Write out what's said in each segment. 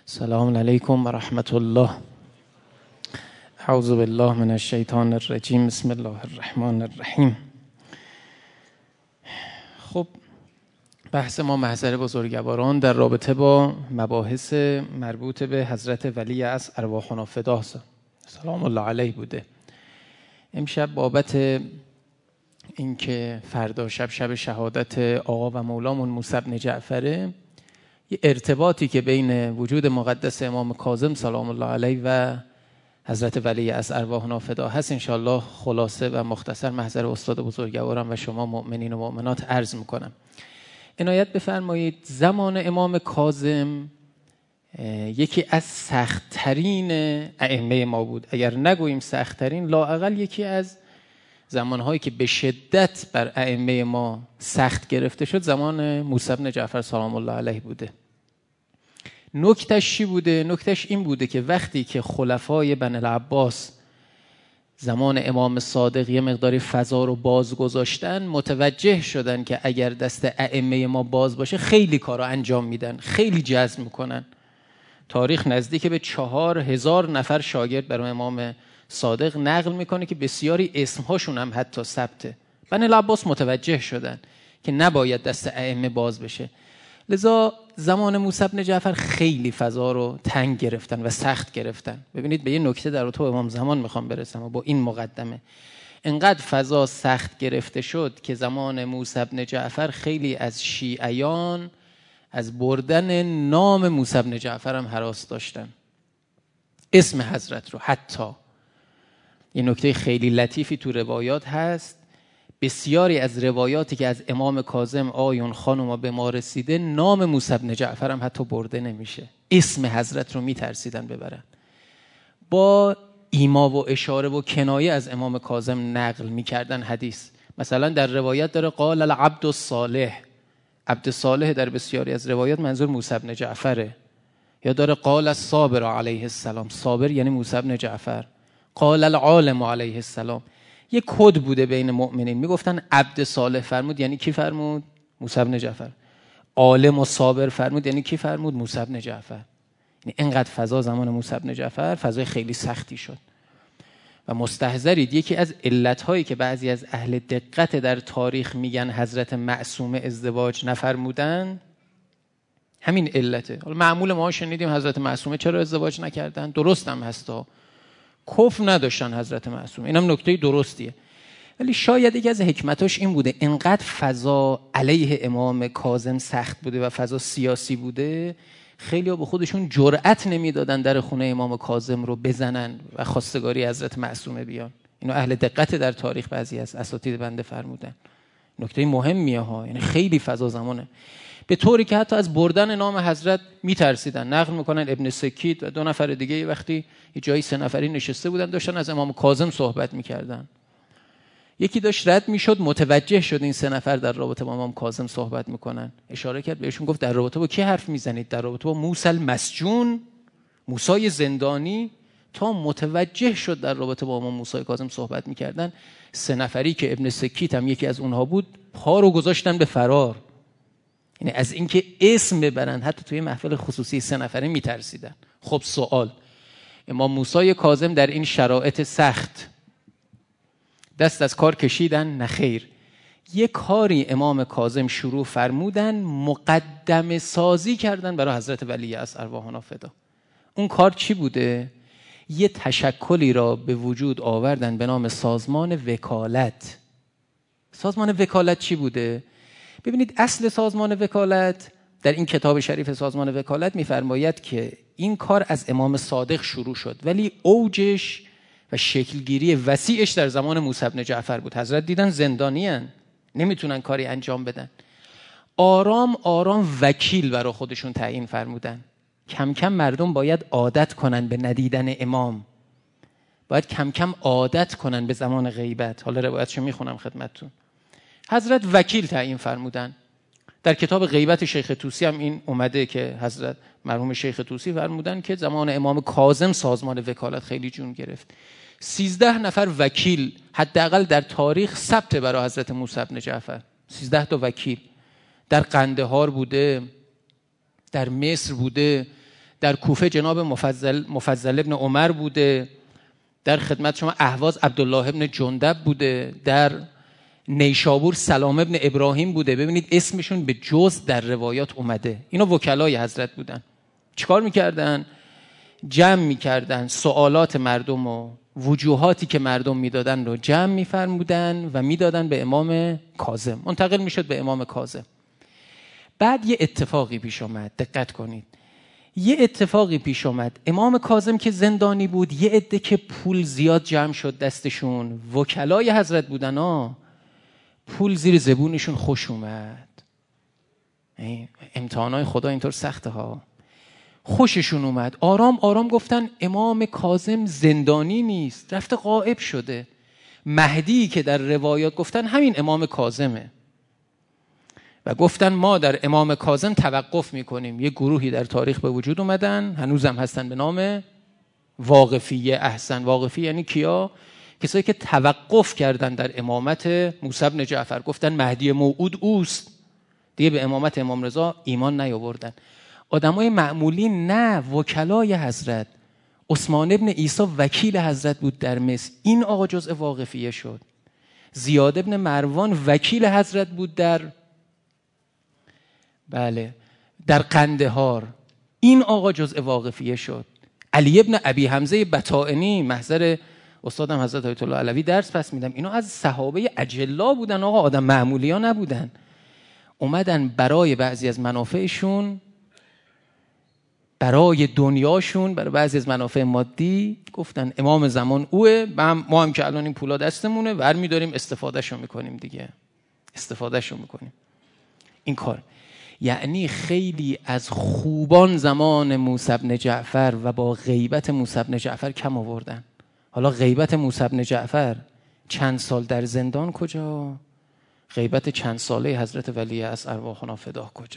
سلام علیکم و رحمت الله. اعوذ بالله من الشیطان الرجیم. بسم الله الرحمن الرحیم. خب بحث ما محضر بزرگواران در رابطه با مباحث مربوط به حضرت ولی از ارواحنا فداه سلام الله علیه بوده. امشب بابت اینکه فردا شب شهادت آقا و مولامون موسی بن جعفره، یه ارتباطی که بین وجود مقدس امام کاظم سلام الله علیه و حضرت ولی از ارواحنا فداه هست، انشاءالله خلاصه و مختصر محضر استاد بزرگوارم و شما مؤمنین و مؤمنات عرض میکنم. عنایت بفرمایید، زمان امام کاظم یکی از سخت‌ترین ائمه ما بود، اگر نگوییم سخت‌ترین، لااقل یکی از زمانهایی که به شدت بر ائمه ما سخت گرفته شد زمان موسی بن جعفر سلام الله علیه بوده. نکتهش چی بوده؟ نکتهش این بوده که وقتی که خلفای بنی العباس زمان امام صادق یه مقداری فضا رو باز گذاشتن، متوجه شدن که اگر دست ائمه ما باز باشه خیلی کارا انجام میدن، خیلی جذب میکنن. تاریخ نزدیک به 4000 نفر شاگرد برای امام صادق نقل میکنه که بسیاری اسمهاشون هم حتی ثبته. بنی العباس متوجه شدن که نباید دست ائمه باز بشه، لذا زمان موسی بن جعفر خیلی فضا رو تنگ گرفتن و سخت گرفتن. ببینید به یه نکته در تو امام زمان میخوام برسم و با این مقدمه. انقدر فضا سخت گرفته شد که زمان موسی بن جعفر خیلی از شیعیان از بردن نام موسی بن جعفر هم هراس داشتن، اسم حضرت رو. حتی یه نکته خیلی لطیفی تو روایات هست، بسیاری از روایاتی که از امام کاظم آیون خانوما به ما رسیده نام موسی بن جعفر هم حتی برده نمیشه، اسم حضرت رو میترسیدن ببرن. با ایما و اشاره و کنایه از امام کاظم نقل میکردن حدیث. مثلا در روایت داره قال العبد الصالح، عبد صالح در بسیاری از روایات منظور موسی بن جعفره. یا داره قال الصابر علیه السلام، صابر یعنی موسی بن جعفر. قال العالم علیه السلام. یه کد بوده بین مؤمنین، میگفتن عبد صالح فرمود یعنی کی فرمود؟ موسی بن جعفر. عالم و صابر فرمود یعنی کی فرمود؟ موسی بن جعفر. یعنی اینقدر فضا زمان موسی بن جعفر فضای خیلی سختی شد. و مستحضرید یکی از علتهایی که بعضی از اهل دقت در تاریخ میگن حضرت معصومه ازدواج نفرمودن همین علته. حالا معمول ما شنیدیم حضرت معصومه چرا ازدواج نکردن، درست هم هستا، کفر نداشتن حضرت معصومه، اینم نکته درستیه. ولی شاید یکی از حکمتاش این بوده انقدر فضا علیه امام کاظم سخت بوده و فضا سیاسی بوده، خیلی ها به خودشون جرأت نمیدادن در خونه امام کاظم رو بزنن و خواستگاری حضرت معصومه بیان. اینو اهل دقت در تاریخ بعضی از اساتید بنده فرمودن. نکته مهمیه ها، یعنی خیلی فضا زمانه، به طوری که حتی از بردن نام حضرت میترسیدن. نقل میکنن ابن سکیت و 2 نفر دیگه یه وقتی یه جایی 3 نفری نشسته بودن داشتن از امام کاظم صحبت میکردن. یکی داشت رد میشد، متوجه شد این 3 نفر در رابطه با امام کاظم صحبت میکنن، اشاره کرد بهشون، گفت در رابطه با کی حرف میزنید؟ در رابطه با موسی المسجون، موسی زندانی. تا متوجه شد در رابطه با امام موسی کاظم صحبت میکردن. 3 نفری که ابن سکیت هم یکی از اونها بود پا رو گذاشتن به فرار، یعنی از اینکه اسم ببرن حتی توی محفل خصوصی 3 نفره میترسیدن. خب سوال، امام موسی کاظم در این شرایط سخت دست از کار کشیدن؟ نخیر. یک کاری امام کاظم شروع فرمودن، مقدمه سازی کردن برای حضرت ولی از ارواحنا فدا. اون کار چی بوده؟ یه تشکلی را به وجود آوردن به نام سازمان وکالت. سازمان وکالت چی بوده؟ ببینید اصل سازمان وکالت در این کتاب شریف سازمان وکالت میفرماید که این کار از امام صادق شروع شد، ولی اوجش و شکلگیری وسیعش در زمان موسی بن جعفر بود. حضرت دیدن زندانی هن، نمیتونن کاری انجام بدن، آرام آرام وکیل برای خودشون تعیین فرمودن. کم کم مردم باید عادت کنن به ندیدن امام، باید کم کم عادت کنن به زمان غیبت. حالا روایتشو میخونم خدمتتون. حضرت وکیل تعیین فرمودن. در کتاب غیبت شیخ طوسی هم این اومده که حضرت مرحوم شیخ طوسی فرمودن که زمان امام کاظم سازمان وکالت خیلی جون گرفت. 13 نفر وکیل حداقل در تاریخ ثبت برای حضرت موسی بن جعفر. 13 تا وکیل در قندهار بوده، در مصر بوده، در کوفه جناب مفضل ابن عمر بوده، در خدمت شما اهواز عبدالله ابن جندب بوده، در نیشابور سلام ابن ابراهیم بوده. ببینید اسمشون به جز در روایات اومده. اینا وکلای حضرت بودن. چیکار میکردن؟ جمع میکردن سوالات مردم و وجوهاتی که مردم میدادن رو جمع میفرمودن و میدادن به امام کاظم، منتقل میشد به امام کاظم. بعد یه اتفاقی پیش اومد، دقت کنید، یه اتفاقی پیش اومد. امام کاظم که زندانی بود، یه عده که پول زیاد جمع شد دستشون، وکلای حضرت بودن ها، پول زیر زبونشون خوش اومد. امتحانای خدا اینطور سخته ها. خوششون اومد، آرام آرام گفتن امام کاظم زندانی نیست، رفته غائب شده. مهدی که در روایات گفتن همین امام کاظمه و گفتن ما در امام کاظم توقف میکنیم. یه گروهی در تاریخ به وجود اومدن، هنوزم هستن، به نام واقفیه. احسن، واقفی یعنی کیا؟ کسایی که توقف کردن در امامت موسی بن جعفر، گفتن مهدی موعود اوست، دیگه به امامت امام رضا ایمان نیاوردن. آدمای معمولی نه، وکلای حضرت. عثمان ابن عیسی وکیل حضرت بود در مصر، این آقا جزء واقفیه شد. زیاد ابن مروان وکیل حضرت بود در قندهار، این آقا جزء واقفیه شد. علی ابن ابی حمزه بطائنی، محضر استادم حضرت آیت الله علوی درس پس میدم، اینا از صحابه اجلا بودن آقا، آدم معمولی ها نبودن. اومدن برای بعضی از منافعشون، برای دنیاشون، برای بعضی از منافع مادی، گفتن امام زمان اوه، ما هم که الان این پولا دستمونه ور میداریم استفادهشو میکنیم دیگه، استفادهشو میکنیم. این کار یعنی خیلی از خوبان زمان موسی بن جعفر و با غیبت موسی بن جعفر کم آوردن. حالا غیبت موسی بن جعفر چند سال در زندان کجا؟ غیبت چند ساله حضرت ولی از ارواحنا فدا کجا؟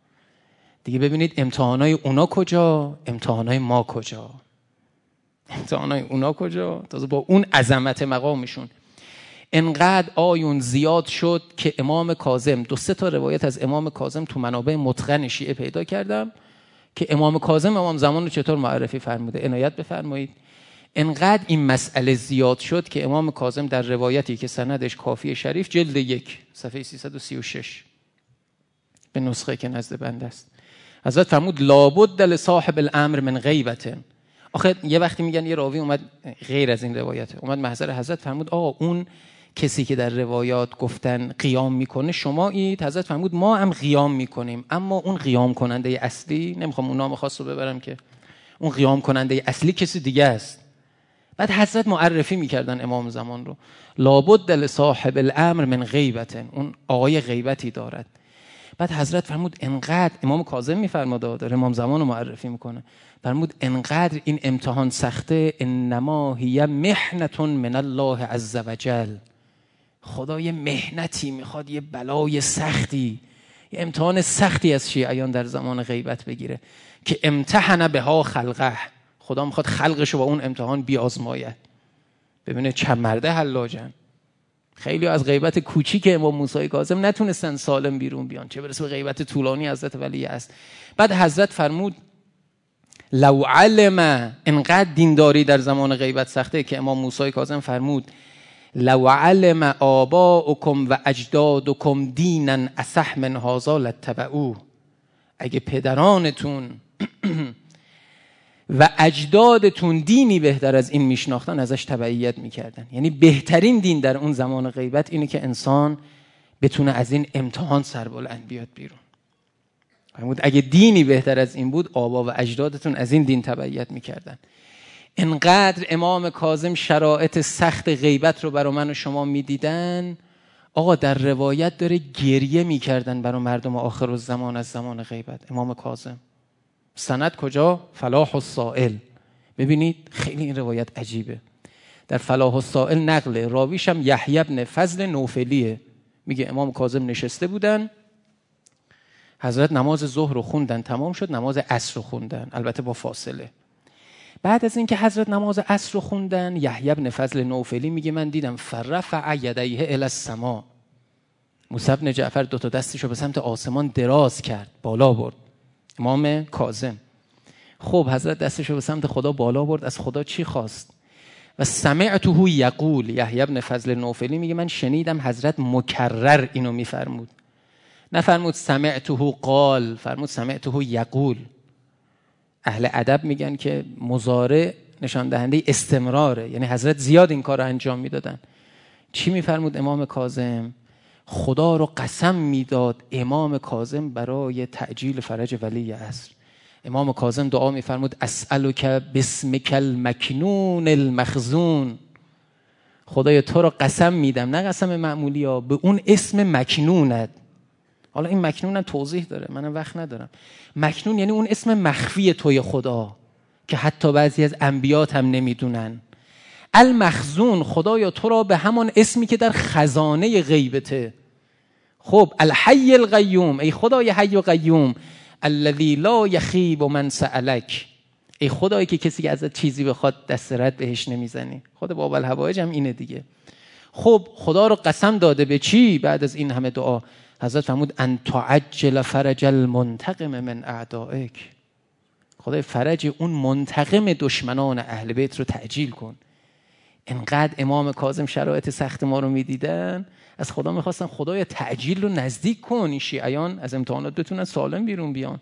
دیگه ببینید امتحانای اونا کجا، امتحانای ما کجا، امتحانای اونا کجا، تازه با اون عظمت مقامشون. انقدر آیون زیاد شد که امام کاظم، 2-3 تا روایت از امام کاظم تو منابع متقن شیعه پیدا کردم که امام کاظم امام زمان رو چطور معرفی فرموده، عنایت بفرمایید. انقدر این مسئله زیاد شد که امام کاظم در روایتی که سندش کافی شریف، جلد 1 صفحه 336 به نسخه که نزد بنده است، حضرت فرمود لابد لصاحب الامر من غیبت. آخه یه وقتی میگن یه راوی اومد غیر از این روایته، اومد محضر حضرت فرمود آقا اون کسی که در روایات گفتن قیام میکنه شمایید؟ حضرت فرمود ما هم قیام میکنیم، اما اون قیام کننده اصلی، نمیخوام اون نام خاص رو ببرم که اون قیام کننده اصلی کسی دیگه است. بعد حضرت معرفی میکردن امام زمان رو، لابد لصاحب الامر من غیبت، اون آقای غیبتی دارد. بعد حضرت فرمود انقدر، امام کاظم میفرماد، داره امام زمان رو معرفی میکنه، فرمود انقدر این امتحان سخته، انما هی محنة من الله عز وجل، خدا یه محنتی میخواد، یه بلای سختی، یه امتحان سختی از شیعیان در زمان غیبت بگیره که امتحن بها خلقه، خدا میخواد خلقش رو با اون امتحان بیازماید. ببینه چند مرده حلاجن. خیلی از غیبت کوچیک امام موسی کاظم نتونستن سالم بیرون بیان، چه برسه به غیبت طولانی حضرت ولی است. بعد حضرت فرمود لو علم، انقدر دینداری در زمان غیبت سخته که امام موسی کاظم فرمود لو علم آباؤکم و اجدادکم دینا اصح من هذا لاتبعوه، اگه پدرانتون و اجدادتون دینی بهتر از این میشناختن ازش تبعیت میکردن. یعنی بهترین دین در اون زمان غیبت اینه که انسان بتونه از این امتحان سربلند بیاد بیرون. فرمود اگه دینی بهتر از این بود آبا و اجدادتون از این دین تبعیت میکردن. انقدر امام کاظم شرایط سخت غیبت رو برای من و شما میدیدن، آقا در روایت داره گریه میکردن برای مردم آخر الزمان از زمان غیبت. امام کاظم سند کجا؟ فلاح السائل. ببینید خیلی این روایت عجیبه. در فلاح السائل نقل راویش هم یحیی بن فضل نوفلیه، میگه امام کاظم نشسته بودن، حضرت نماز ظهر رو خوندن، تمام شد، نماز عصر رو خوندن، البته با فاصله. بعد از اینکه حضرت نماز عصر رو خوندن، یحیی بن فضل نوفلی میگه من دیدم فرفع یدیه الی السما، موسی بن جعفر 2 دستشو به سمت آسمان دراز کرد، بالا برد. امام کاظم خب حضرت دستشو به سمت خدا بالا برد، از خدا چی خواست؟ و سمعته یقول، یحیی بن فضل نوفلی میگه من شنیدم حضرت مکرر اینو میفرمود، نفرمود سمعته قال، فرمود سمعته یقول. اهل ادب میگن که مضارع نشان دهنده استمراره، یعنی حضرت زیاد این کار رو انجام میدادن. چی میفرمود امام کاظم؟ خدا رو قسم میداد امام کاظم برای تعجیل فرج ولی عصر. امام کاظم دعا میفرمود اسألک باسمک المکنون المخزون، خدایا تو رو قسم میدم، نه قسم معمولی ها، به اون اسم مکنونت. حالا این مکنون توضیح داره، منم وقت ندارم. مکنون یعنی اون اسم مخفی توی خدا که حتی بعضی از انبیات هم نمیدونن. المخزون، خدایا تو را به همان اسمی که در خزانه غیبته. خب الحی القیوم، ای خدای حی و قیوم، الذی لا یخیب من سألک، ای خدایی که کسی که ازت چیزی بخواد دست رد بهش نمیزنی. خود باب الحوائج هم اینه دیگه. خب خدا رو قسم داده به چی بعد از این همه دعا؟ حضرت فرمود ان تعجل فرج المنتقم من اعدائک، خدای فرج اون منتقم دشمنان اهل بیت رو تعجیل کن. انقدر امام کاظم شرایط سخت ما رو میدیدن، از خدا میخواستن خدای تعجیل رو نزدیک کن، این شیعیان از امتحانات بتونن سالم بیرون بیان.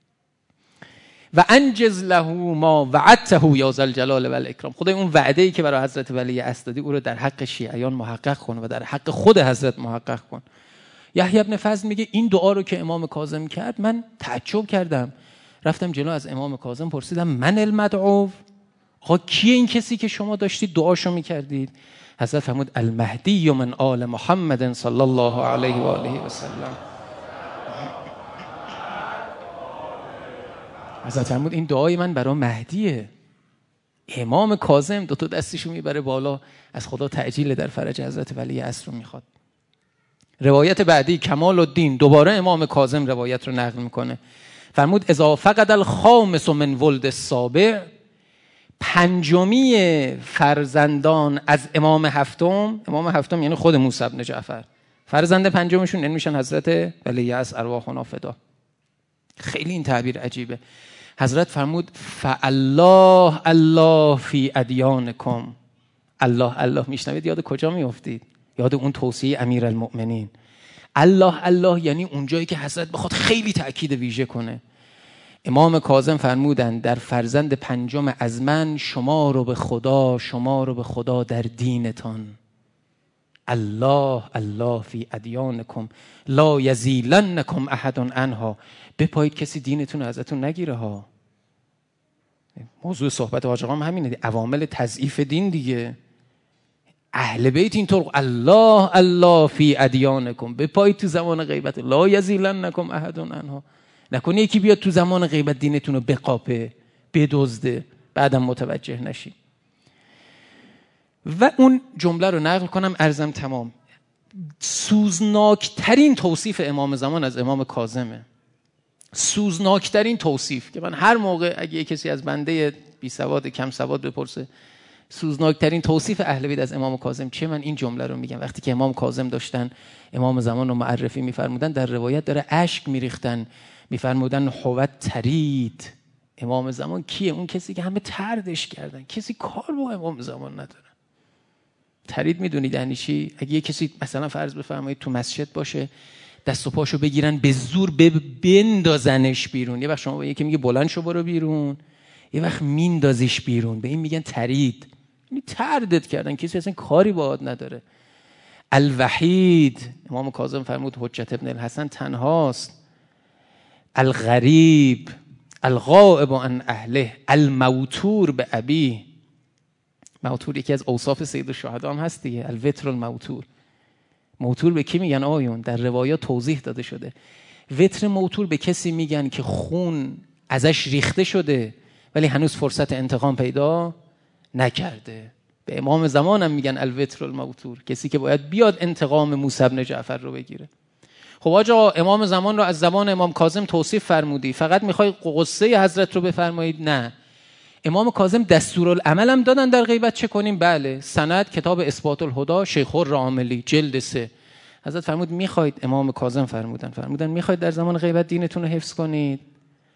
و انجز له ما وعدته یا ذا الجلال و الاکرام، خدای اون وعده ای که برای حضرت ولی عصر دادی او رو در حق شیعیان محقق کن و در حق خود حضرت محقق کن. یحیی بن فضل میگه این دعا رو که امام کاظم کرد من تعجب کردم، رفتم جلو از امام کاظم پرسیدم من المدعو، آقا کیه این کسی که شما داشتید دعاشو میکردید؟ حضرت فرمود المهدی من آل محمد صلی الله علیه و آله و سلم. حضرت فرمود این دعای من برای مهدیه. امام کاظم دو تا دستشو میبره بالا، از خدا تعجیل در فرج حضرت ولی عصر رو میخواد. روایت بعدی کمال الدین، دوباره امام کاظم روایت رو نقل میکنه، فرمود اذا فقد الخامس من ولد السابع، پنجمی فرزندان از امام هفتم یعنی خود موسی بن جعفر، فرزند پنجمشون یعنی میشن حضرت ولی عصر ارواحنا فدا. خیلی این تعبیر عجیبه. حضرت فرمود فالله الله فی ادیانکم، الله الله میشنوید یاد کجا میافتید؟ یاد اون توصیه امیرالمؤمنین. الله الله یعنی اونجایی که حضرت بخواد خیلی تأکید ویژه کنه. امام کاظم فرمودن در فرزند پنجم از من شما رو به خدا در دینتان. الله الله فی ادیانکم لا یزیلنکم احد عنها، بپایید کسی دینتون ازتون نگیره ها. موضوع صحبت حاج آقا همینه، عوامل تضعیف دین دیگه. اهل بیت اینطور الله الله فی ادیانکم، بپایید تو زمان غیبت، لا یزیلنکم احد عنها. نکنه یکی بیاد تو زمان غیبت دینتون رو بقاپه بدزده بعدم متوجه نشی. و اون جمله رو نقل کنم عرضم تمام. سوزناکترین توصیف امام زمان از امام کاظمه، سوزناکترین توصیف که من هر موقع اگه کسی از بنده بی سواد کم سواد بپرسه سوزناکترین توصیف اهل بیت از امام کاظم چیه، من این جمله رو میگم. وقتی که امام کاظم داشتن امام زمان رو معرفی میفرمودن، در روایت داره اشک میریختن، میفرمودن حوت ترید. امام زمان کیه؟ اون کسی که همه طردش کردن، کسی کار با امام زمان نداره. ترید میدونید یعنی چی؟ اگه یه کسی مثلا فرض بفرمایید تو مسجد باشه، دست و پاشو بگیرن به زور بندازنش بیرون، یه وقت شما با یکی میگه بلند شو برو بیرون، یه وقت میندازیش بیرون، به این میگن ترید. یعنی تردت کردن، کسی اصلا کاری باهات نداره. الوحید، امام کاظم فرمود حجت ابن الحسن تنهاست. الغریب، الغائب عن اهله، الموتور به ابی. موتور یکی از اوصاف سید الشهدا هم هست دیگه، الوتر الموتور. موتور به کی میگن آیون؟ در روایات توضیح داده شده. وتر موتور به کسی میگن که خون ازش ریخته شده ولی هنوز فرصت انتقام پیدا نکرده. به امام زمان هم میگن الوتر الموتور، کسی که باید بیاد انتقام موسی بن جعفر رو بگیره. خب آقا امام زمان رو از زمان امام کاظم توصیف فرمودی، فقط میخوای قصه حضرت رو بفرمایید؟ نه، امام کاظم دستورالعمل هم دادن در غیبت چه کنیم. بله، سند کتاب اثبات الهدی شیخ الراملی جلد 3. حضرت فرمود میخواید، امام کاظم فرمودن میخواید در زمان غیبت دینتون رو حفظ کنید؟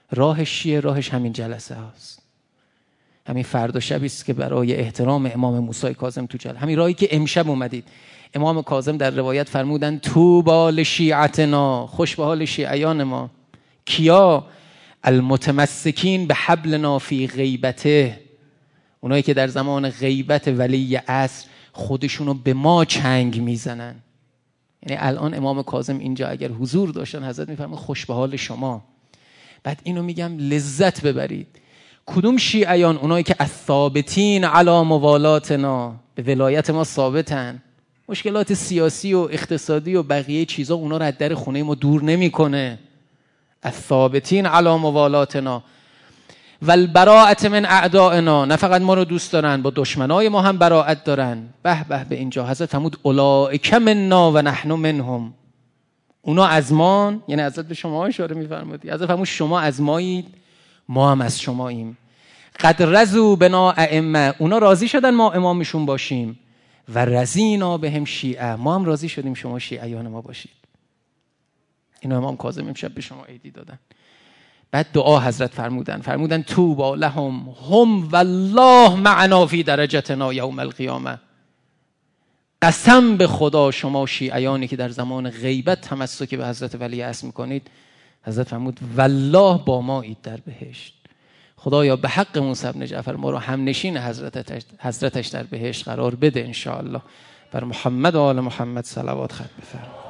راهش چیه؟ راهش همین جلسه هاست. همین فردا شبی است که برای احترام امام موسی کاظم تو جلسه، همین راهی که امشب اومدید. امام کاظم در روایت فرمودن طوبی لشیعتنا، خوش به حال شیعیان ما. کیا؟ المتمسکین به حبلنا فی غیبته، اونایی که در زمان غیبت ولی عصر خودشونو به ما چنگ میزنن. یعنی الان امام کاظم اینجا اگر حضور داشتن حضرت میفرمایند خوش به حال شما. بعد اینو میگم لذت ببرید. کدوم شیعیان؟ اونایی که الثابتین علی موالاتنا، به ولایت ما ثابتن. مشکلات سیاسی و اقتصادی و بقیه چیزا اونا رو از در خونه ما دور نمیکنه. الثابتین علی موالاتنا والبراءة من اعدائنا، نه فقط ما رو دوست دارن، با دشمنای ما هم براءت دارن. به به به اینجا حضرت فرمود اولئک منا و نحن منهم، اونا از ما، یعنی حضرت به شما اشاره می‌فرمودی. حضرت فرمود شما از مایید، ما هم از شماییم. قد رضوا بنا ائمه، اونا راضی شدن ما امامشون باشیم. و رضینا بهم شیعه، ما هم راضی شدیم شما شیعیان ما باشید. اینو امام کاظم امشب به شما عیدی دادن. بعد دعا حضرت فرمودن طوبی لهم هم والله معنا فی درجتنا یوم القیامه. قسم به خدا شما شیعیانی که در زمان غیبت تمسک به حضرت ولی عصر میکنید، حضرت فرمود والله با ما اید در بهشت. خدایا به حق موسی بن جعفر ما رو همنشین حضرتش در بهشت قرار بده ان شاء الله. بر محمد و آل محمد صلوات ختم بفرما.